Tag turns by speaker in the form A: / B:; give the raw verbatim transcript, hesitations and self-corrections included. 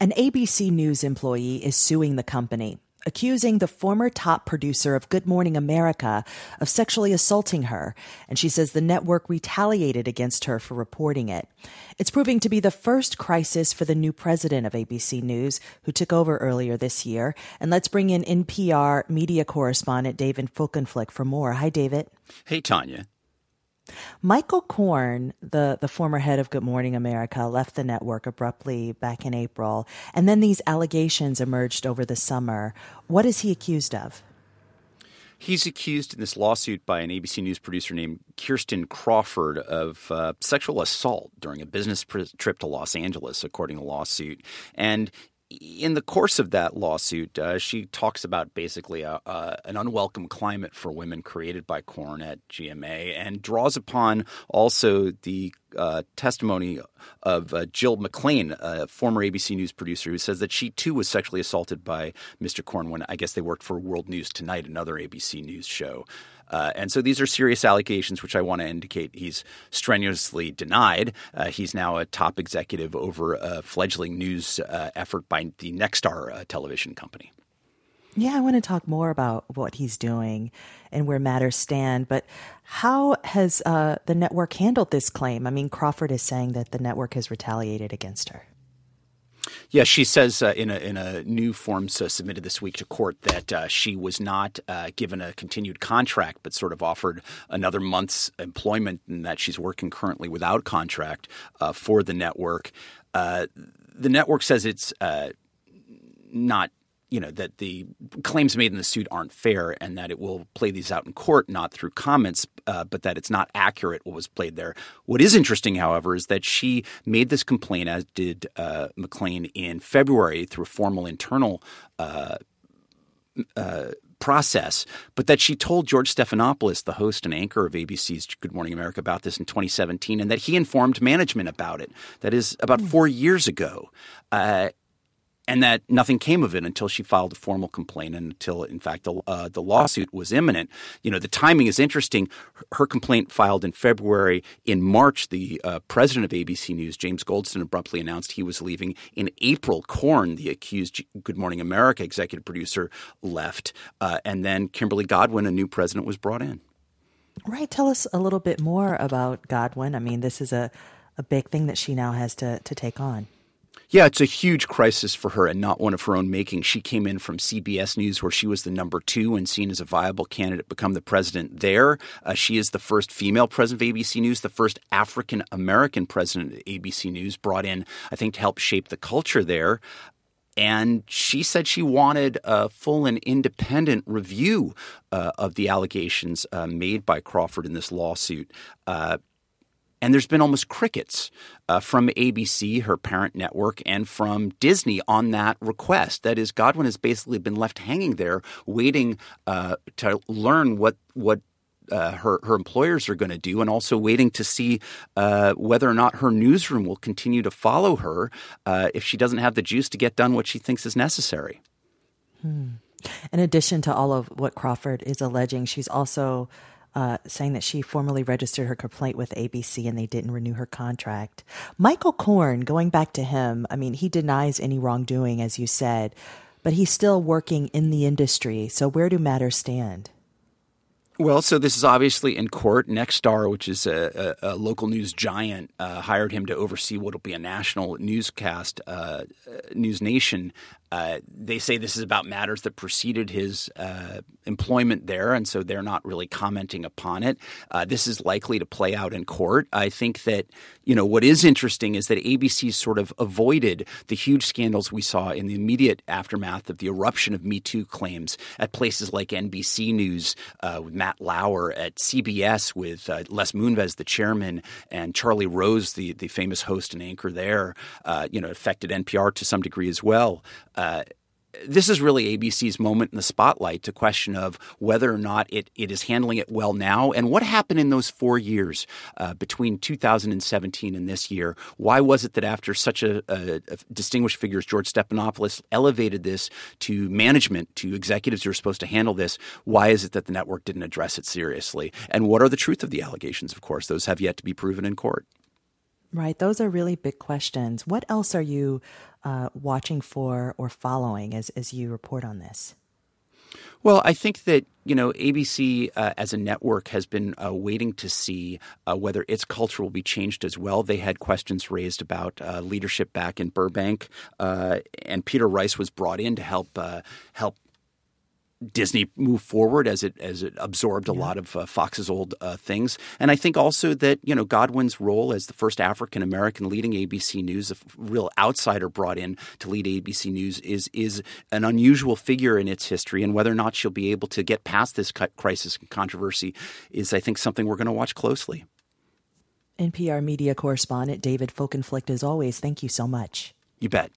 A: An A B C News employee is suing the company, accusing the former top producer of Good Morning America of sexually assaulting her, and she says the network retaliated against her for reporting it. It's proving to be the first crisis for the new president of A B C News, who took over earlier this year. And let's bring in N P R media correspondent David Folkenflik for more. Hi, David.
B: Hey, Tanya.
A: Michael Korn, the, the former head of Good Morning America, left the network abruptly back in April, and then these allegations emerged over the summer. What is he accused of?
B: He's accused in this lawsuit by an A B C News producer named Kirsten Crawford of uh, sexual assault during a business pr- trip to Los Angeles, according to the lawsuit. And in the course of that lawsuit, uh, she talks about basically a, uh, an unwelcome climate for women created by Korn at G M A, and draws upon also the uh, testimony of uh, Jill McLean, a former A B C News producer, who says that she too was sexually assaulted by Mister Korn when I guess they worked for World News Tonight, another A B C News show. Uh, and so these are serious allegations, which I want to indicate he's strenuously denied. Uh, he's now a top executive over a fledgling news uh, effort by the Nexstar uh, television company.
A: Yeah, I want to talk more about what he's doing and where matters stand. But how has uh, the network handled this claim? I mean, Crawford is saying that the network has retaliated against her.
B: Yeah, she says uh, in a in a new form uh, submitted this week to court that uh, she was not uh, given a continued contract, but sort of offered another month's employment, and that she's working currently without contract uh, for the network. Uh, the network says it's uh, not. You know, that the claims made in the suit aren't fair, and that it will play these out in court, not through comments, uh, but that it's not accurate what was played there. What is interesting, however, is that she made this complaint, as did uh, McLean, in February through a formal internal uh, uh, process, but that she told George Stephanopoulos, the host and anchor of A B C's Good Morning America, about this in twenty seventeen, and that he informed management about it. That is about four years ago. Uh, And that nothing came of it until she filed a formal complaint, and until, in fact, the, uh, the lawsuit was imminent. You know, the timing is interesting. Her, her complaint filed in February. In March, the uh, president of A B C News, James Goldston, abruptly announced he was leaving. In April, Korn, the accused Good Morning America executive producer, left. Uh, and then Kimberly Godwin, a new president, was brought in.
A: Right. Tell us a little bit more about Godwin. I mean, this is a, a big thing that she now has to, to take on.
B: Yeah, it's a huge crisis for her, and not one of her own making. She came in from C B S News, where she was the number two and seen as a viable candidate to become the president there. Uh, she is the first female president of A B C News, the first African-American president of A B C News, brought in, I think, to help shape the culture there. And she said she wanted a full and independent review uh, of the allegations uh, made by Crawford in this lawsuit. Uh And there's been almost crickets uh, from A B C, her parent network, and from Disney on that request. That is, Godwin has basically been left hanging there, waiting uh, to learn what what uh, her her employers are going to do, and also waiting to see uh, whether or not her newsroom will continue to follow her uh, if she doesn't have the juice to get done what she thinks is necessary.
A: Hmm. In addition to all of what Crawford is alleging, she's also Uh, saying that she formally registered her complaint with A B C and they didn't renew her contract. Michael Korn, going back to him, I mean, he denies any wrongdoing, as you said, but he's still working in the industry. So where do matters stand?
B: Well, so this is obviously in court. Nexstar, which is a, a, a local news giant, uh, hired him to oversee what will be a national newscast, uh, News Nation. Uh, they say this is about matters that preceded his uh, employment there, and so they're not really commenting upon it. Uh, this is likely to play out in court. I think that, you know, what is interesting is that A B C sort of avoided the huge scandals we saw in the immediate aftermath of the eruption of Me Too claims at places like N B C News uh, with Matt Lauer, at C B S with uh, Les Moonves, the chairman, and Charlie Rose, the, the famous host and anchor there. Uh, you know, affected N P R to some degree as well. Uh, this is really A B C's moment in the spotlight to question of whether or not it, it is handling it well now, and what happened in those four years uh, between two thousand seventeen and this year. Why was it that after such a, a, a distinguished figure as George Stephanopoulos elevated this to management, to executives who are supposed to handle this, why is it that the network didn't address it seriously? And what are the truth of the allegations, of course? Those have yet to be proven in court.
A: Right. Those are really big questions. What else are you uh, watching for or following as, as you report on this?
B: Well, I think that, you know, A B C uh, as a network has been uh, waiting to see uh, whether its culture will be changed as well. They had questions raised about uh, leadership back in Burbank, uh, and Peter Rice was brought in to help uh, help Disney move forward as it as it absorbed a yeah. lot of uh, Fox's old uh, things. And I think also that, you know, Godwin's role as the first African-American leading A B C News, a real outsider brought in to lead A B C News, is is an unusual figure in its history. And whether or not she'll be able to get past this crisis and controversy is, I think, something we're going to watch closely.
A: N P R media correspondent David Folkenflicht, as always, thank you so much.
B: You bet.